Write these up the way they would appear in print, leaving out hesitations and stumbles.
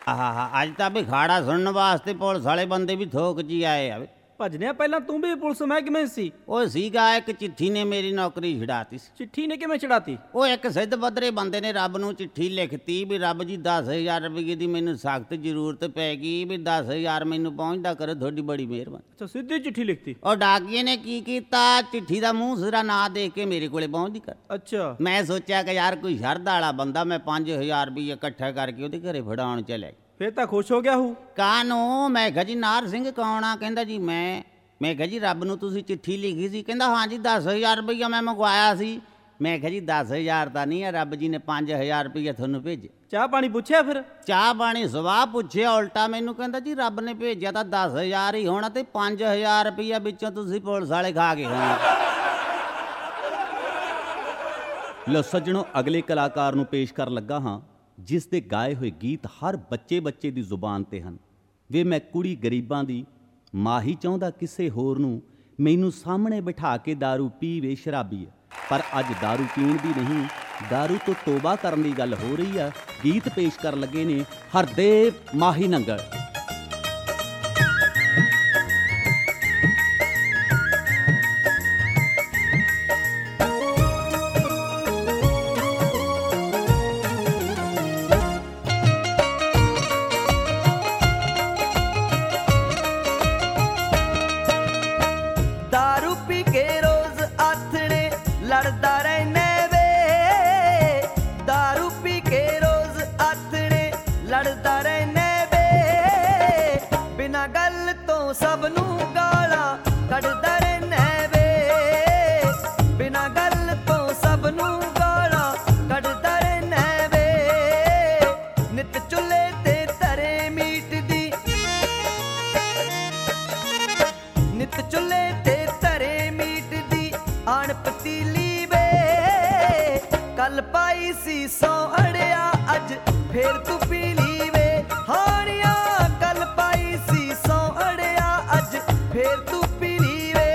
ਆਹਾ ਅੱਜ ਤਾਂ ਵਿਖਾੜਾ ਸੁਣਨ ਵਾਸਤੇ ਪੁਲਿਸ ਵਾਲੇ ਬੰਦੇ ਵੀ ਥੋਕ ਜੀ ਆਏ ਆ। ਭਜਨਿਆ ਪਹਿਲਾਂ ਤੂੰ ਵੀ ਪੁਲਿਸ ਮਹਿਕਮੇ ਸੀ। ਉਹ ਸੀਗਾ ਇੱਕ ਚਿੱਠੀ ਨੇ ਮੇਰੀ ਨੌਕਰੀ ਛਡਾਤੀ ਸੀ। ਚਿੱਠੀ ਨੇ ਕਿਵੇਂ ਛਡਾਤੀ? ਉਹ ਇੱਕ ਸਿੱਧ ਬੱਧਰੇ ਬੰਦੇ ਨੇ ਰੱਬ ਨੂੰ ਚਿੱਠੀ ਲਿਖਤੀ ਵੀ ਰੱਬ ਜੀ 10,000 ਰੁਪਏ ਦੀ ਮੈਨੂੰ ਸਖਤ ਜ਼ਰੂਰਤ ਪੈ ਗਈ ਵੀ 10,000 ਮੈਨੂੰ ਪਹੁੰਚਦਾ ਕਰੋ, ਤੁਹਾਡੀ ਬੜੀ ਮਿਹਰਬਾਨੀ। ਅੱਛਾ, ਸਿੱਧੀ ਚਿੱਠੀ ਲਿਖਤੀ। ਉਹ ਡਾਕੀਏ ਨੇ ਕੀ ਕੀਤਾ, ਚਿੱਠੀ ਦਾ ਮੂੰਹ ਸਿਰਾ ਨਾਂ ਦੇਖ ਕੇ ਮੇਰੇ ਕੋਲੇ ਪਹੁੰਚਦੀ ਕਰ। ਅੱਛਾ, ਮੈਂ ਸੋਚਿਆ ਕਿ ਯਾਰ ਕੋਈ ਸ਼ਰਧਾ ਵਾਲਾ ਬੰਦਾ, ਮੈਂ 5,000 ਰੁਪਏ ਇਕੱਠਾ ਕਰਕੇ ਉਹਦੇ ਘਰੇ ਫੜਾਉਣ ਚਲਿਆ। ਫਿਰ ਤਾਂ ਖੁਸ਼ ਹੋ ਗਿਆ ਹੂ। ਕਾਹਨੂੰ? ਮੈਂ ਕਿਹਾ ਜੀ ਨਾਰ ਸਿੰਘ ਕੌਣ ਆ? ਕਹਿੰਦਾ ਜੀ ਮੈਂ ਕਿਹਾ ਜੀ ਰੱਬ ਨੂੰ ਤੁਸੀਂ ਚਿੱਠੀ ਲਿਖੀ ਸੀ? ਕਹਿੰਦਾ ਹਾਂ ਜੀ 10,000 ਰੁਪਈਆ ਮੈਂ ਮੰਗਵਾਇਆ ਸੀ। ਮੈਂ ਕਿਹਾ ਜੀ 10,000 ਤਾਂ ਨਹੀਂ ਆ, ਰੱਬ ਜੀ ਨੇ 5,000 ਰੁਪਈਆ ਤੁਹਾਨੂੰ ਭੇਜਿਆ। ਚਾਹ ਪਾਣੀ ਪੁੱਛਿਆ? ਫਿਰ ਚਾਹ ਪਾਣੀ ਸਵਾਹ ਪੁੱਛਿਆ, ਉਲਟਾ ਮੈਨੂੰ ਕਹਿੰਦਾ ਜੀ ਰੱਬ ਨੇ ਭੇਜਿਆ ਤਾਂ 10,000 ਹੀ ਹੋਣਾ ਤੇ 5,000 ਰੁਪਈਆ ਵਿੱਚੋਂ ਤੁਸੀਂ ਪੁਲਿਸ ਵਾਲੇ ਖਾ ਗਏ ਹੋਣਾ। ਲਓ ਸੱਜਣੋ, ਅਗਲੇ ਕਲਾਕਾਰ ਨੂੰ ਪੇਸ਼ ਕਰਨ ਲੱਗਾ ਹਾਂ ਜਿਸ ਦੇ ਗਾਏ ਹੋਏ ਗੀਤ ਹਰ ਬੱਚੇ ਦੀ ਜ਼ੁਬਾਨ ਤੇ ਹਨ। ਵੇ ਮੈਂ ਕੁੜੀ ਗਰੀਬਾਂ ਦੀ ਮਾਹੀ ਚਾਹੁੰਦਾ ਕਿਸੇ ਹੋਰ ਨੂੰ, ਮੈਨੂੰ ਸਾਹਮਣੇ ਬਿਠਾ ਕੇ ਦਾਰੂ ਪੀਵੇ ਸ਼ਰਾਬੀ। ਪਰ ਅੱਜ ਦਾਰੂ ਪੀਣ ਦੀ ਨਹੀਂ, ਦਾਰੂ ਤੋਂ ਤੋਬਾ ਕਰਨ ਦੀ ਗੱਲ ਹੋ ਰਹੀ ਆ। ਗੀਤ ਪੇਸ਼ ਕਰਨ ਲੱਗੇ ਨੇ ਹਰਦੇਵ ਮਾਹੀ ਨੰਗਲ। ਲੜਦਾ ਰਹਿਨੇ ਵੇ, ਦਾਰੂ ਪੀ ਕੇ ਰੋਜ਼ ਆਥਣੇ ਲੜਦਾ ਰਹਿਨੇ ਵੇ, ਬਿਨਾਂ ਗੱਲ ਤੋਂ ਸਭ ਨੂੰ ਗਾਲਾਂ ਕੱਢਦਾ ਰਹਿਨੇ ਵੇ, ਬਿਨਾਂ ਗੱਲ ਤੋਂ ਸਭ ਨੂੰ ਗਾਲਾਂ ਕੱਢਦਾ ਰਹਿਨੇ ਵੇ, ਨਿਤ ਚੁੱਲ੍ਹੇ ਤੇ ਧਰੇ ਮੀਟ ਦੀ, ਨਿਤ ਚੁੱਲ੍ਹੇ ਤੇ ਧਰੇ ਮੀਟ ਦੀ ਆਣ ਪਤੀਲੀ ਕੱਲ ਪਾਈ ਸੀ ਸੌ ਅੜਿਆ ਅੱਜ ਫੇਰ ਤੂੰ ਪੀ ਲਈ ਵੇ, ਹਾਣੀਆਂ ਕੱਲ ਪਾਈ ਸੀ ਸੌ ਅੜਿਆ ਅੱਜ ਫੇਰ ਤੂੰ ਪੀ ਲਈ ਵੇ।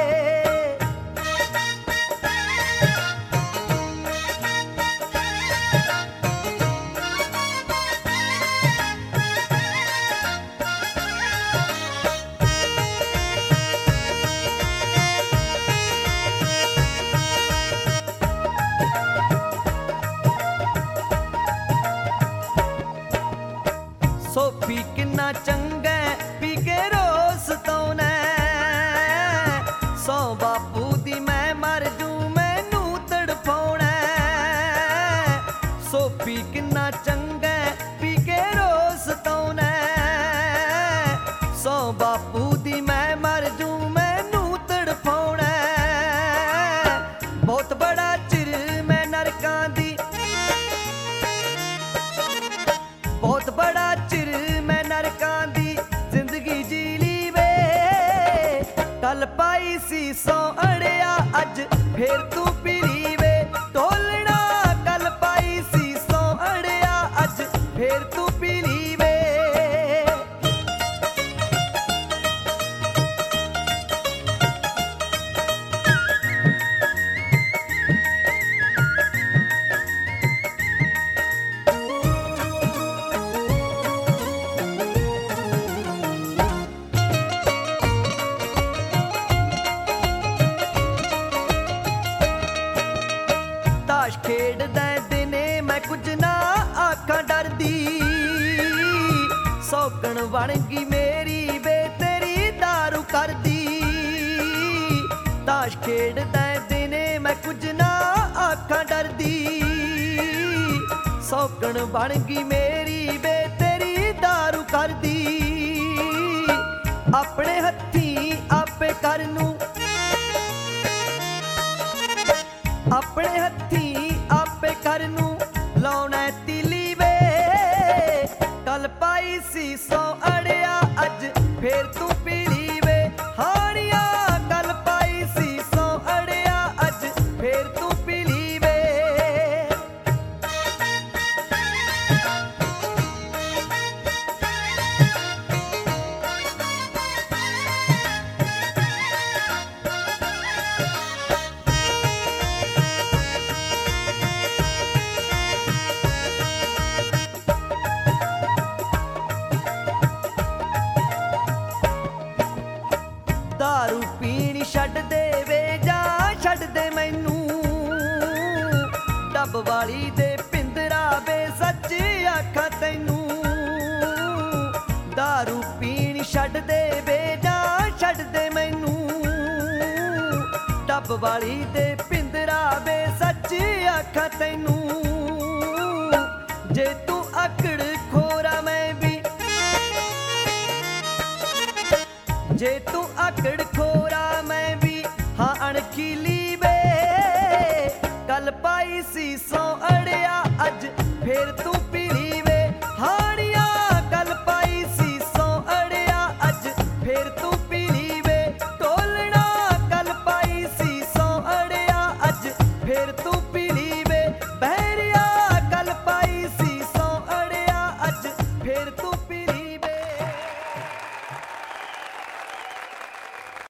ਸੋਫੀ ਕਿੰਨਾ ਚੰਗਾ ਪੀ ਕੇ ਰੋਜ਼ ਸਤਾਉਣਾ, ਸੌ ਬਾਪੂ ਦੀ ਮੈਂ ਮਰ ਜੂ ਮੈਨੂੰ ਤੜਫਾਉਣਾ, ਸੋਫੀ ਕਿੰਨਾ ਚੰਗਾ ਪੀ ਕੇ ਰੋਜ਼ ਸਤਾਉਣਾ, ਸੌ ਬਾਪੂ ਦੀ ਮੈਂ ਮਰ ਜੂ ਮੈਨੂੰ ਤੜਫਾਉਣਾ, ਬਹੁਤ ਬੜਾ ਚਿਰ ਮੈਂ ਨਰਕਾਂ ਦੀ, ਬਹੁਤ ਬੜਾ ਚਿਰ ਮੈਂ ਨਰਕਾਂ ਦੀ ਜ਼ਿੰਦਗੀ ਜੀ ਲਈ ਵੇ, ਕੱਲ ਪਾਈ ਸੀ ਸੌ ਅੜਿਆ ਅੱਜ ਫੇਰ ਤੂੰ ਪੀ ਲਈ ਵੇ, ਢੋਲਣਾ ਕੱਲ ਪਾਈ ਸੀ ਸੌ ਅੜਿਆ ਅੱਜ ਫੇਰ ਤੂੰ ਪੀ ਲਈ ਵੇ। ਤਾਸ਼ ਖੇਡਦਾ ਦਿਨੇ ਮੈਂ ਕੁਝ ਨਾ ਆਖਾਂ ਡਰਦੀ, ਸੌਕਣ ਬਣ ਗਈ ਮੇਰੀ ਵੇ ਤੇਰੀ ਦਾਰੂ ਕਰਦੀ, ਤਾਸ਼ ਖੇਡਦਾ ਦਿਨੇ ਮੈਂ ਕੁਝ ਨਾ ਆਖਾਂ ਡਰਦੀ, ਸੌਕਣ ਬਣ ਗਈ ਮੇਰੀ ਵੇ ਤੇਰੀ ਦਾਰੂ ਕਰਦੀ, ਆਪਣੇ ਹੱਥੀਂ ਆਪੇ ਕਰ ਨੂੰ, ਆਪਣੇ ਹੱਥੀਂ ਆਪੇ ਕਰ ਨੂੰ ਲਾਉਣਾ ਤੀਲੀ ਵੇ, ਕੱਲ ਪਾਈ ਸੀ ਸੌ ਅੜਿਆ ਅੱਜ ਫੇਰ ਤੂੰ ਪੀ ਲਈ ਵੇ, ਹਾਣੀਆਂ ਕੱਲ ਪਾਈ ਸੀ ਸੌ ਅੜਿਆ ਅੱਜ ਫੇਰ ਤੂੰ ਪੀ ਲਈ ਵੇ। ਵਾਲੀ ਦੇ ਪਿੰਦਰਾ ਵੇ ਸੱਚ ਆਖਾਂ ਤੈਨੂੰ ਦਾਰੂ ਪੀਣ ਛੱਡ ਦੇ ਵੇ ਜਾਂ ਛੱਡ ਦੇ ਮੈਨੂੰ ਡੱਬ ਵਾਲੀ ਦੇ ਪਿੰਦਰਾ ਵੇ ਸੱਚ ਆਖਾਂ ਤੈਨੂੰ ਜੇ ਤੂੰ ਆਕੜ ਖੋਰਾ ਮੈਂ ਵੀ ਜੇ ਤੂੰ ਆਕੜ ਖੋਰਾ ਮੈਂ ਵੀ ਹਾਂ ਅਣਖੀਲੀ ਵੇ ਕੱਲ ਪਾਈ ਸੀ ਸੌ ਅੜਿਆ ਅੱਜ ਫੇਰ ਤੂੰ ਪੀਲੀ ਵੇ ਹਾਣੀਆਂ ਕੱਲ ਪਾਈ ਸੀ ਸੌ ਅੜਿਆ ਅੱਜ ਫੇਰ ਤੂੰ ਪੀਲੀ ਵੇ ਢੋਲਣਾ ਕੱਲ ਪਾਈ ਸੀ ਸੌ ਅੜਿਆ ਅੱਜ ਫੇਰ ਤੂੰ ਪੀਲੀ ਵੇ ਬਹਿਰਿਆ ਕੱਲ ਪਾਈ ਸੀ ਸੌ ਅੜਿਆ ਅੱਜ ਫੇਰ ਤੂੰ ਪੀਲੀ